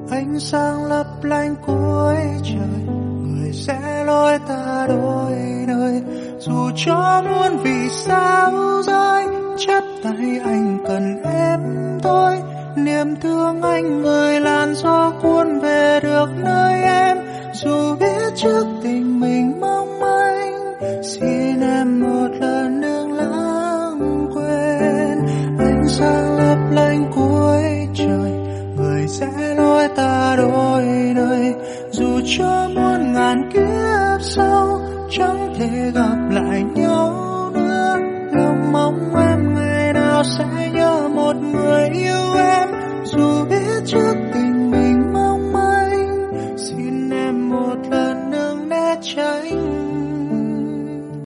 Ánh sáng lấp lánh cuối trời, người sẽ lôi ta đôi nơi. Dù cho muôn vì sao rơi, chắp tay anh cần em thôi. Niềm thương anh người làn gió cuốn về được nơi em. Dù biết trước tình mình mong manh, xin em một lần đừng lãng quên. Ánh sáng lấp lánh cuối trời, người sẽ lôi ta đôi nơi. Dù cho muôn ngàn kiếp sau chẳng thể gặp lại nhau.